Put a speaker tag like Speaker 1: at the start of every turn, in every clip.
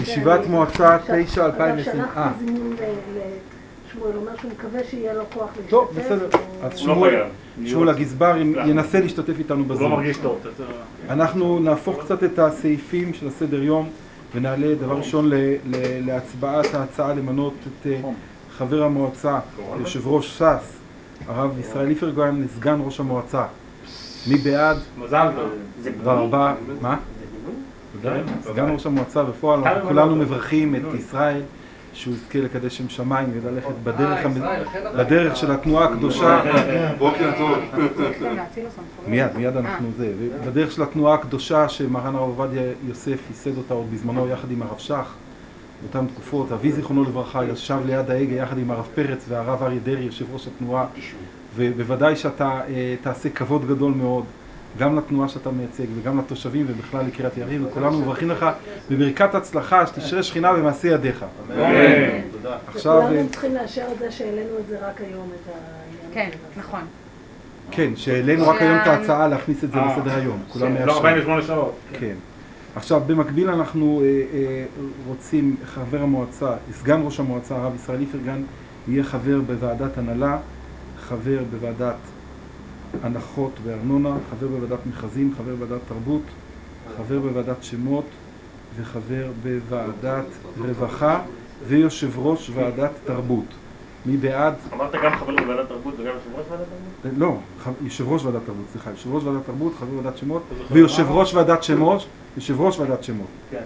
Speaker 1: ישיבת מועצה 9/2020.
Speaker 2: אגב, שלחתי זימון לשמואל, אומר שהוא מקווה שיהיה לו כוח להשתתף.
Speaker 1: טוב, בסדר. אז שמואל הגזבר ינסה להשתתף איתנו בזום.
Speaker 3: הוא לא מרגיש טוב.
Speaker 1: אנחנו נהפוך קצת את הסעיפים של הסדר יום ונעלה דבר ראשון להצבעת ההצעה למנות את חבר המועצה, יושב ראש ש"ס, הרב ישראל איפרגן, לסגן ראש המועצה. מי בעד?
Speaker 3: מזל טוב.
Speaker 1: תודה רבה. מה? סגן ראש המועצה בפועל, כולנו מברכים את ישראל שהוא יזכה לקדש שם שמיים וללכת בדרך של התנועה הקדושה.
Speaker 4: בוקר טוב.
Speaker 1: מיד אנחנו זה. בדרך של התנועה הקדושה שמרן הרב עובדיה יוסף ייסד אותה עוד בזמנו יחד עם הרב שך. באותן תקופות, אבי זיכרונו לברכה ישב ליד ההגה יחד עם הרב פרץ והרב אריה דרעי יושב ראש התנועה, ובוודאי שאתה תעשה כבוד גדול מאוד גם לתנועה שאתה מייצג וגם לתושבים ובכלל לקריית יערים, וכולנו מברכים לך בברכת הצלחה שתשרה שכינה במעשה ידיך.
Speaker 2: תודה. וכולנו צריכים לאשר את זה שהעלינו את זה רק היום, את העניין.
Speaker 5: כן, נכון.
Speaker 1: כן, שהעלינו רק היום את ההצעה להכניס את זה בסדר היום. כולם מאשרים.
Speaker 3: לא 48 שעות.
Speaker 1: כן. עכשיו, במקביל אנחנו רוצים, חבר המועצה, סגן ראש המועצה, הרב ישראל איפרגן, יהיה חבר בוועדת הנהלה, חבר בוועדת הנחות בארנונה, חבר בוועדת מכרזים, חבר בוועדת תרבות, חבר בוועדת שמות וחבר בוועדת רווחה ויושב ראש ועדת תרבות. מי בעד?
Speaker 6: אמרת גם חבר בוועדת תרבות וגם יושב ראש ועדת תרבות?
Speaker 1: לא, יושב ראש ועדת תרבות, סליחה, יושב ראש ועדת תרבות, חבר ועדת שמות ויושב ראש ועדת שמות, יושב ראש ועדת שמות.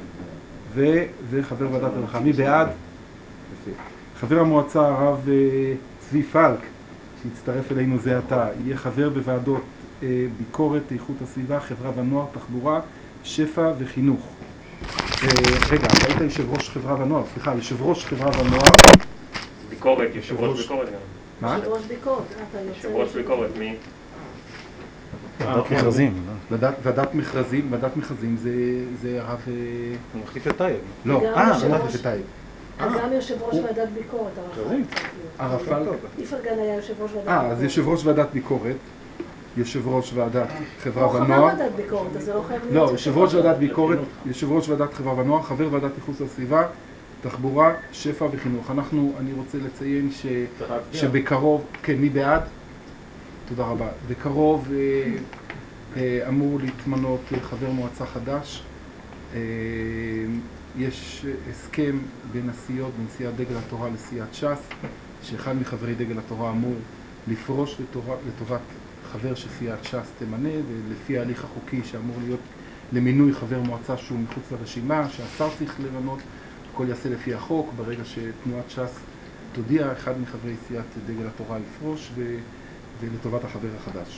Speaker 1: וחבר ועדת רווחה. מי בעד? חבר המועצה הרב צבי פלק שהצטרף אלינו זה עתה, יהיה חבר בוועדות ביקורת, איכות הסביבה, חברה ונוער, תחבורה, שפע וחינוך. רגע, היית יושב ראש חברה ונוער, סליחה, יושב ראש חברה ונוער.
Speaker 6: ביקורת, יושב ראש ביקורת גם.
Speaker 1: מה?
Speaker 2: יושב ראש ביקורת,
Speaker 6: יושב ראש ביקורת, מי?
Speaker 1: ועדת מכרזים. ועדת מכרזים זה הרב...
Speaker 3: הוא מחליף את טייב.
Speaker 1: לא, הוא מחליף את טייב.
Speaker 2: גם יושב ראש ועדת ביקורת,
Speaker 1: הרב פלק.
Speaker 2: איפרגן היה יושב ראש ועדת ביקורת.
Speaker 1: אז יושב ראש ועדת ביקורת, יושב ראש ועדת חברה
Speaker 2: הוא
Speaker 1: ונוער.
Speaker 2: חבר ועדת ביקורת, אז זה לא חייב להיות...
Speaker 1: לא, יושב ראש ועדת ביקורת, יושב ראש ועדת חברה ונוער, חבר ועדת איכות הסביבה, תחבורה, שפע וחינוך. אני רוצה לציין שבקרוב, כן, מי בעד? תודה רבה. בקרוב אמור להתמנות חבר מועצה חדש. יש הסכם בין הסיעות, בין סיעת דגל התורה לסיעת ש"ס, שאחד מחברי דגל התורה אמור לפרוש לטובת חבר שסיעת ש"ס תמנה, ולפי ההליך החוקי שאמור להיות למינוי חבר מועצה שהוא מחוץ לרשימה, שהשר צריך למנות, הכל יעשה לפי החוק. ברגע שתנועת ש"ס תודיע, אחד מחברי סיעת דגל התורה יפרוש ולטובת החבר החדש.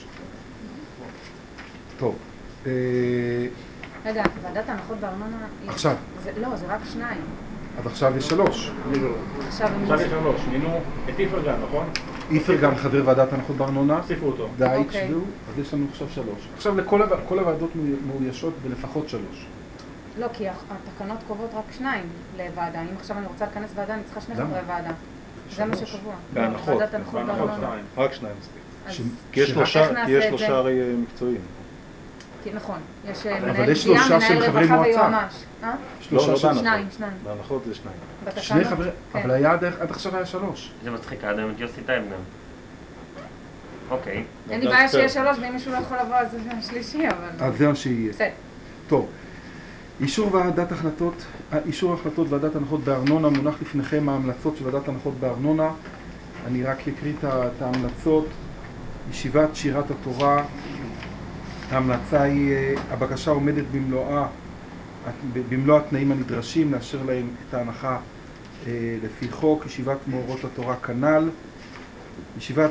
Speaker 1: טוב.
Speaker 5: רגע, ועדת הנחות בארנונה...
Speaker 1: עכשיו.
Speaker 5: לא, זה רק 2.
Speaker 1: אז עכשיו יש 3.
Speaker 5: עכשיו
Speaker 3: יש 3. מינו את איפרגן, נכון?
Speaker 1: איפרגן חבר ועדת הנחות בארנונה.
Speaker 3: הוסיפו אותו.
Speaker 1: די, תשבו. אז יש לנו עכשיו 3. עכשיו לכל הוועדות מאוישות בלפחות 3.
Speaker 5: לא, כי התקנות קובעות רק 2 לוועדה. אם עכשיו אני רוצה לכנס ועדה, אני צריכה 2 חברי ועדה. זה מה שקבוע.
Speaker 3: בהנחות.
Speaker 5: ועדת הנחות בארנונה.
Speaker 3: רק 2 מספיק. כי יש 3 הרי מקצועיים.
Speaker 5: נכון, יש
Speaker 1: אבל יש
Speaker 5: מנהל
Speaker 1: 3
Speaker 5: גבייה,
Speaker 1: של
Speaker 5: מנהל
Speaker 1: חברי
Speaker 5: רווחה
Speaker 1: מועצה.
Speaker 5: ויועמ"ש.
Speaker 1: 3 של
Speaker 5: 2.
Speaker 3: בהנחות זה 2.
Speaker 1: שני חברי, אבל היה עד עכשיו היה 3.
Speaker 6: זה מצחיק, עד היום את יוסי טייב גם. אוקיי.
Speaker 5: אין לי בעיה שיהיה 3, ואם מישהו לא יכול לבוא אז זה השלישי, אבל...
Speaker 1: אז זה מה שיהיה. טוב. אישור החלטות ועדת הנחות בארנונה, מונח לפניכם ההמלצות של ועדת הנחות בארנונה. אני רק אקריא את ההמלצות. ישיבת שירת התורה, ההמלצה היא, הבקשה עומדת במלוא התנאים הנדרשים, לאשר להם את ההנחה לפי חוק. ישיבת מאורות התורה כנ"ל. ישיבת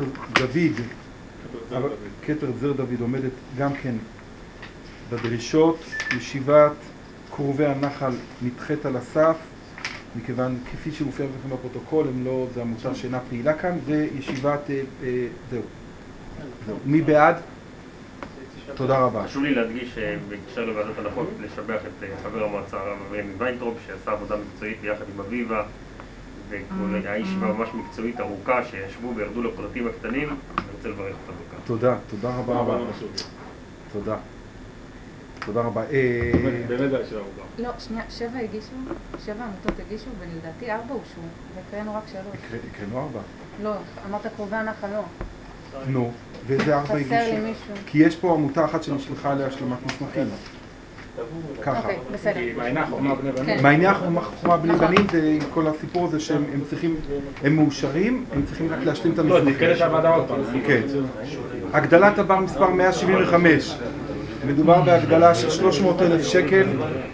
Speaker 1: כתר זר דוד עומדת גם כן בדרישות. ישיבת קרובי הנחל נדחית על הסף, מכיוון כפי שמופיע לכם בפרוטוקול, זה עמותה שאינה פעילה כאן. וישיבת, זהו. מי בעד? תודה רבה.
Speaker 6: חשוב לי להדגיש בקשר לוועדת הנחות, לשבח את חבר המועצה הרב אברהם ויינטרוב שעשה עבודה מקצועית ביחד עם אביבה, והישיבה ממש מקצועית ארוכה שישבו וירדו לפרטים הקטנים. אני רוצה לברך אותם בכך.
Speaker 1: תודה רבה. תודה. תודה רבה.
Speaker 3: באמת זה הישיבה ארוכה.
Speaker 5: לא, שנייה, 7 עמותות הגישו, ולדעתי 4 אושרו, והקראנו רק 3.
Speaker 1: הקראנו 4.
Speaker 5: לא, אמרת קרובי הנחל לא.
Speaker 1: נו, ואיזה 4 הגישו?
Speaker 5: חסר לי מישהו.
Speaker 1: כי יש פה עמותה אחת שנשלחה להשלמת מסמכים. ככה.
Speaker 5: אוקיי, בסדר.
Speaker 3: מעייני החוכמה בני בנים.
Speaker 1: מעייני החוכמה בני בנים זה כל הסיפור הזה שהם צריכים, הם מאושרים, הם צריכים רק להשלים את המסמכים.
Speaker 3: לא, נתקל את הוועדה עוד פעם.
Speaker 1: כן. הגדלת הבר מספר 175. מדובר בהגדלה של 300,000 שקל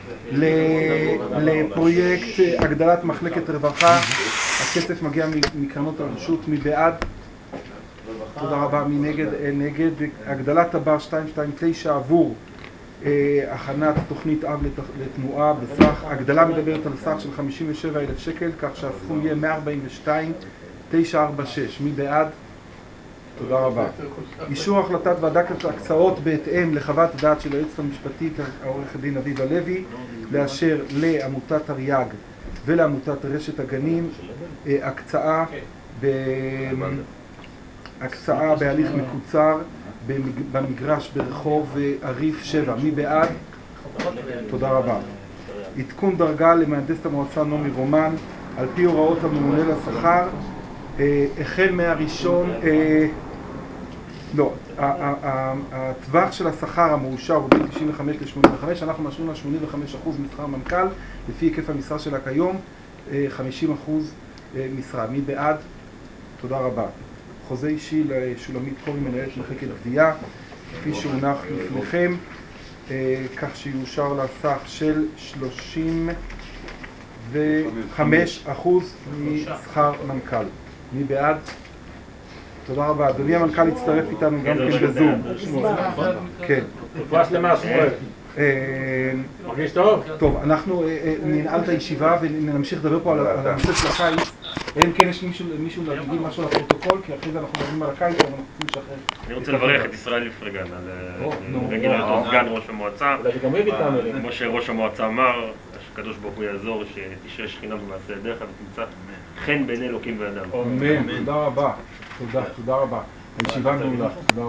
Speaker 1: לפרויקט הגדלת מחלקת רווחה. הכסף מגיע מקרנות הרשות. מי בעד? תודה רבה. מי נגד? אין נגד. הגדלת הבר 229 עבור הכנת תוכנית אב לתנועה בסך, הגדלה מדברת על סך של 57,000 שקל, כך שהסכום יהיה 142,946. מי בעד? תודה רבה. אישור החלטת ועדת ההקצאות בהתאם לחוות הדעת של היועצת המשפטית העורכת דין אביבה לוי, לאשר לעמותת תרי"ג ולעמותת רשת הגנים הקצאה בהליך מקוצר במגרש ברחוב עריף 7. מי בעד? תודה רבה. עדכון דרגה למהנדסת המועצה נעמי רומן על פי הוראות הממונה לשכר החל מהראשון, לא, הטווח של השכר המאושר הוא בין 95 ל-85, אנחנו משאירים לה 85% משכר מנכ"ל לפי היקף המשרה שלה כיום, 50% משרה. מי בעד? תודה רבה. חוזה אישי לשולמית קורי, מנהלת מחלקת גבייה, כפי שהונח לפניכם, כך שיאושר לה סך של 35% משכר מנכ"ל. מי בעד? תודה רבה. אדוני המנכ"ל יצטרף איתנו גם כן בזום. כן.
Speaker 3: תפרס למה הספורט. מרגיש טוב?
Speaker 1: טוב, אנחנו ננעל את הישיבה ונמשיך לדבר פה על הנושא של הקיץ. אם כן יש מישהו להגיד משהו לפרוטוקול, כי אחרי זה אנחנו מדברים על הקיץ, אבל אנחנו רוצים לשחרר.
Speaker 6: אני רוצה לברך את ישראל לפרגן על רגיל סגן ראש המועצה. כמו שראש המועצה אמר, שהקדוש ברוך הוא יעזור שתשרה שכינה במעשה ידיך ותמצא חן בעיני אלוקים ואדם.
Speaker 1: אמן, תודה רבה. תודה רבה. הישיבה נעולה.